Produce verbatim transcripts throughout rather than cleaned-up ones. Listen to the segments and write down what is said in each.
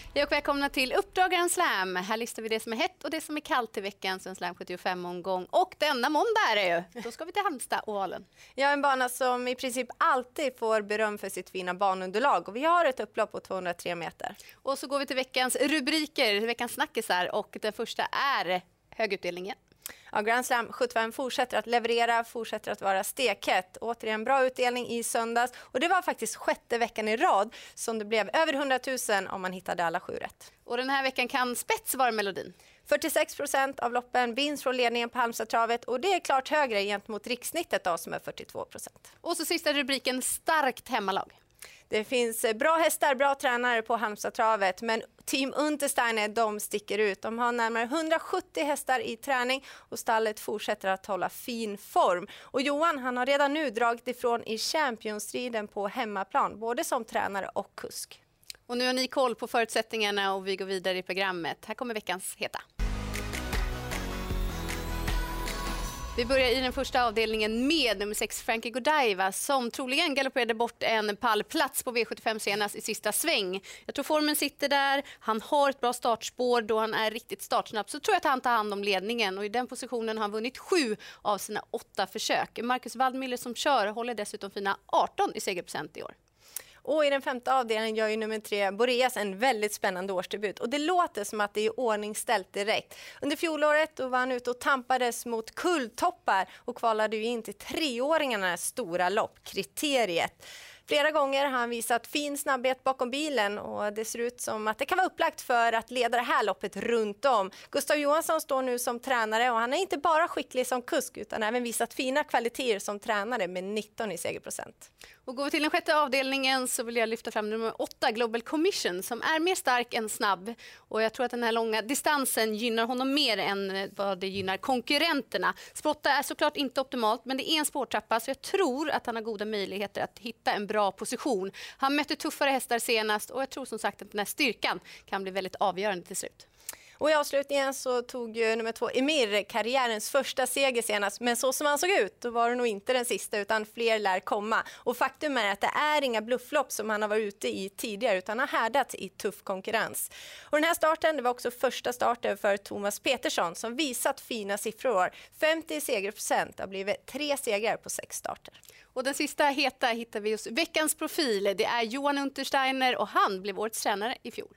Hej och välkomna till Uppdrag Grand Slam. Här listar vi det som är hett och det som är kallt i veckans Grand Slam sjuttiofem-omgång. Och denna måndag är det ju. Då ska vi till Halmstad-ovalen. Ja, en bana som i princip alltid får beröm för sitt fina banunderlag. Och vi har ett upplopp på tvåhundratre meter. Och så går vi till veckans rubriker, veckans snackisar. Och den första är högutdelningen. Ja, Grand Slam sjuttiofem fortsätter att leverera, fortsätter att vara stekhett. Återigen bra utdelning i söndags. Och det var faktiskt sjätte veckan i rad som det blev över hundratusen om man hittade alla sju rätt. Och den här veckan kan spets vara melodin. fyrtiosex procent av loppen vinns från ledningen på Halmstad-travet och det är klart högre gentemot rikssnittet då, som är fyrtiotvå procent. Och så sista rubriken, starkt hemmalag. Det finns bra hästar, bra tränare på Halmstad-travet, men Team Untersteiner, de sticker ut. De har närmare hundrasjuttio hästar i träning och stallet fortsätter att hålla fin form. Och Johan, han har redan nu dragit ifrån i Champions-striden på hemmaplan, både som tränare och kusk. Och nu har ni koll på förutsättningarna och vi går vidare i programmet. Här kommer veckans heta. Vi börjar i den första avdelningen med nummer sex Frankie Godiva som troligen galopperade bort en pallplats på V sjuttiofem senast i sista sväng. Jag tror formen sitter där, han har ett bra startspår då han är riktigt startsnabb, så tror jag att han tar hand om ledningen och i den positionen har han vunnit sju av sina åtta försök. Marcus Waldmüller som kör håller dessutom fina arton i segerprocent i år. Och i den femte avdelningen gör ju nummer tre Boreas en väldigt spännande årsdebut. Och det låter som att det är ordningställt direkt. Under fjolåret då var han ute och tampades mot kulltoppar och kvalade ju in till treåringarnas stora lopp, kriteriet. Flera gånger har han visat fin snabbhet bakom bilen och det ser ut som att det kan vara upplagt för att leda det här loppet runt om. Gustav Johansson står nu som tränare och han är inte bara skicklig som kusk utan även visat fina kvaliteter som tränare med nitton i segerprocent. Och går vi till den sjätte avdelningen så vill jag lyfta fram nummer åtta Global Commission som är mer stark än snabb. Och jag tror att den här långa distansen gynnar honom mer än vad det gynnar konkurrenterna. Spotta är såklart inte optimalt men det är en spårtrappa så jag tror att han har goda möjligheter att hitta en bra position. Han mötte tuffare hästar senast och jag tror som sagt att den här styrkan kan bli väldigt avgörande till slut. Och i avslutningen så tog ju nummer två Emir karriärens första seger senast. Men så som han såg ut, då var det nog inte den sista utan fler lär komma. Och faktum är att det är inga blufflopp som han har varit ute i tidigare utan har härdat i tuff konkurrens. Och den här starten, det var också första starten för Thomas Petersson som visat fina siffror. femtio segerprocent har blivit tre segrar på sex starter. Och den sista heta hittar vi hos veckans profil. Det är Johan Untersteiner och han blev årets tränare i fjol.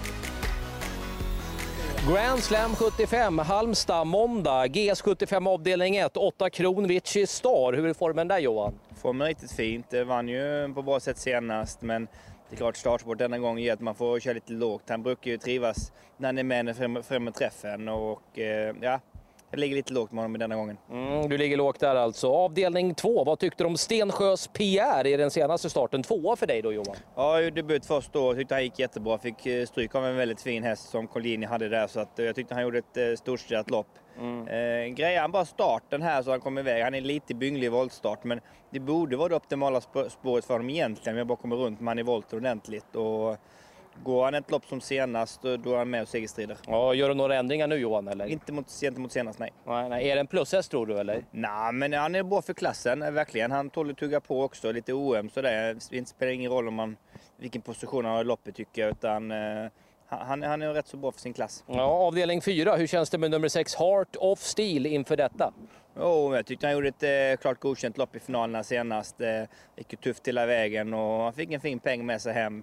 Grand Slam sjuttiofem, Halmstad, måndag, G S sjuttiofem avdelning ett, åtta Kronvici Star. Hur är formen där Johan? Formen är riktigt fint, det vann ju på bra sätt senast men det är klart startsport denna gång ger att man får köra lite lågt. Han brukar ju trivas när han är med fram, fram med träffen och eh, ja, jag ligger lite lågt med honom denna gången. Mm, du ligger lågt där alltså. Avdelning två, vad tyckte du om Stensjös P R i den senaste starten? Tvåa för dig då Johan? Ja, jag debut först då. Jag tyckte han gick jättebra. Fick stryk av en väldigt fin häst som Collini hade där så att jag tyckte han gjorde ett eh, storstilat lopp. Mm. Eh, grejer han bara starten här så han kom iväg. Han är lite bynglig i voltstart men det borde vara det optimala sp- spåret för honom egentligen. Men jag bara kommer runt med han i volt ordentligt och går han ett lopp som senast då är han med och segerstrider. Ja, gör du några ändringar nu Johan eller? Inte mot, gentemot senast, nej. nej, nej. Är det en plushäst tror du eller? Nej, men han är bra för klassen, verkligen. Han tål att tugga på också, lite oöm sådär. Det spelar ingen roll om man, vilken position han har i loppet tycker jag, utan eh, han, han är rätt så bra för sin klass. Ja, avdelning fyra, hur känns det med nummer sex Heart of Steel inför detta? Jo, jag tyckte han gjorde ett eh, klart godkänt lopp i finalerna senast. Eh, gick ju tufft hela vägen och han fick en fin peng med sig hem.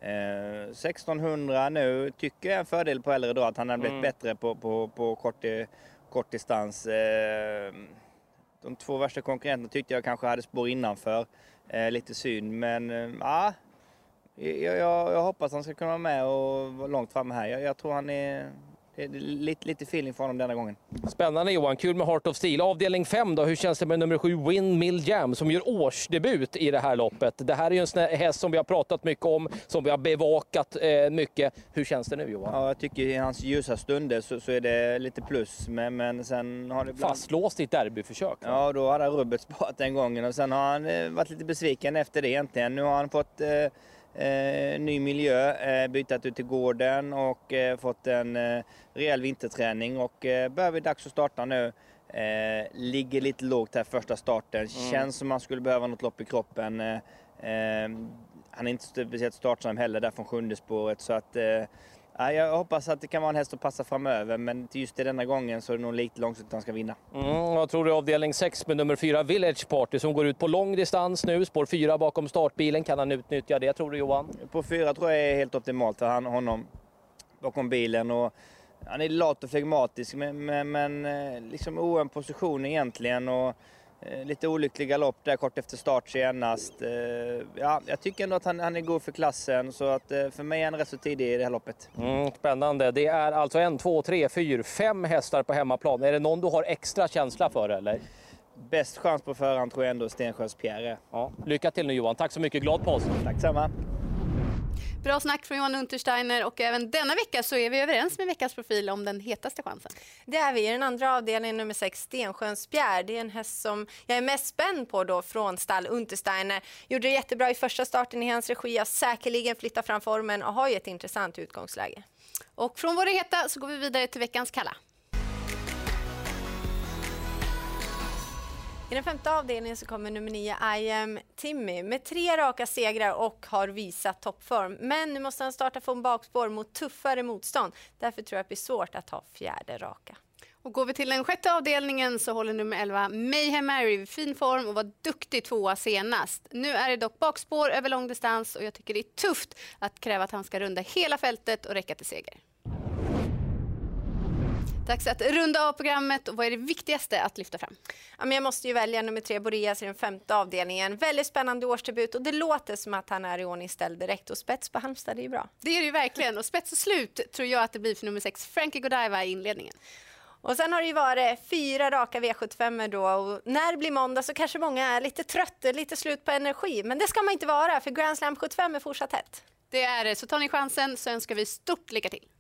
Eh, sextonhundra nu tycker jag är en fördel på äldre dag att han har blivit mm. bättre på, på, på kort, kort distans. Eh, de två värsta konkurrenterna tyckte jag kanske hade spår innanför. Eh, lite synd, men ja, eh, jag, jag, jag hoppas han ska kunna vara med och vara långt framme här. Jag, jag tror han är... Det är lite, lite feeling för honom denna gången. Spännande Johan, kul med Heart of Steel. Avdelning fem då, hur känns det med nummer sju Windmill Jam som gör årsdebut i det här loppet? Det här är ju en sån här häst som vi har pratat mycket om, som vi har bevakat eh, mycket. Hur känns det nu Johan? Ja, jag tycker i hans ljusa stunder så, så är det lite plus. Men, men sen har det ibland... Fastlåst i ett derbyförsök. Va? Ja, då hade rubbet sparat den gången och sen har han eh, varit lite besviken efter det egentligen. Nu har han fått... Eh, Eh, ny miljö, eh, bytt ut till gården och eh, fått en eh, rejäl vinterträning och eh, börjar vi dags att starta nu. Eh, ligger lite lågt här första starten, mm. känns som man skulle behöva något lopp i kroppen. Eh, eh, han är inte speciellt startsam heller där från sjunde spåret så att eh, Ja, jag hoppas att det kan vara en häst att passa framöver, men till just det denna gången så är det nog lite långsiktigt att han ska vinna. Mm, jag tror det är avdelning sex med nummer fyra Village Party som går ut på lång distans nu. Spår fyra bakom startbilen. Kan han utnyttja det, tror du, Johan? På fyra tror jag är helt optimalt för han, honom bakom bilen. Och han är lat och flegmatisk, men, men, men liksom oen position egentligen. Och lite olycklig galopp där kort efter start senast. Ja, jag tycker ändå att han, han är god för klassen, så att för mig är han rätt så tidig i det här loppet. Mm, spännande. Det är alltså en, två, tre, fyra, fem hästar på hemmaplan. Är det någon du har extra känsla för, eller? Bäst chans på förhand tror jag ändå Stensjös Pierre. Ja, lycka till nu, Johan. Tack så mycket. Glad påsk. Tack samma. Bra snack från Johan Untersteiner, och även denna vecka så är vi överens med veckans profil om den hetaste chansen. Det är vi i den andra avdelningen, nummer sex, Stensjöns Pierre. Det är en häst som jag är mest spänd på då från stall Untersteiner. Gjorde det jättebra i första starten i hans regi, har säkerligen flyttat fram formen och har ju ett intressant utgångsläge. Och från våra heta så går vi vidare till veckans kalla. I den femte avdelningen så kommer nummer nio I am Timmy med tre raka segrar och har visat toppform. Men nu måste han starta från bakspår mot tuffare motstånd. Därför tror jag att det blir svårt att ta fjärde raka. Och går vi till den sjätte avdelningen så håller nummer elva Mayhem Mary i fin form och var duktig tvåa senast. Nu är det dock bakspår över lång distans och jag tycker det är tufft att kräva att han ska runda hela fältet och räcka till seger. Dags att runda av programmet, och vad är det viktigaste att lyfta fram? Ja, men jag måste ju välja nummer tre Boreas i den femte avdelningen. Väldigt spännande årsdebut och det låter som att han är i ordning ställd direkt, och spets på Halmstad, det är ju bra. Det är det ju verkligen, och spets och slut tror jag att det blir för nummer sex Frankie Godiva i inledningen. Och sen har det ju varit fyra raka V sjuttiofem då, och när det blir måndag så kanske många är lite trötta, lite slut på energi. Men det ska man inte vara, för Grand Slam sjuttiofem är fortsatt hett. Det är det, så tar ni chansen så önskar vi stort lycka till.